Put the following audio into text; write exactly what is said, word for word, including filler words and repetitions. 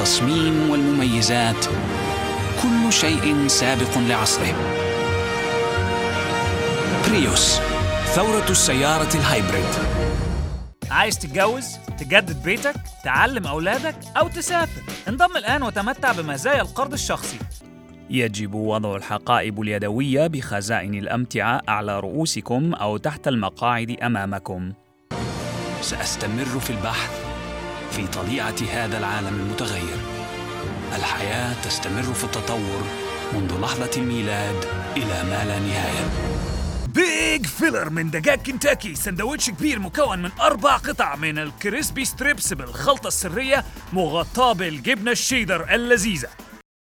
التصميم والمميزات، كل شيء سابق لعصره. بريوس، ثورة السيارة الهايبريد. عايز تتجوز، تجدد بيتك، تعلم أولادك أو تسافر؟ انضم الآن وتمتع بمزايا القرض الشخصي. يجب وضع الحقائب اليدوية بخزائن الأمتعة أعلى رؤوسكم أو تحت المقاعد أمامكم. سأستمر في البحث في طليعة هذا العالم المتغير. الحياة تستمر في التطور منذ لحظة الميلاد إلى ما لا نهاية. بيج فيلر من دجاج كنتاكي، سندوتش كبير مكون من أربع قطع من الكريسبي ستريبس بالخلطة السرية، مغطاة بالجبنة الشيدر اللذيذة.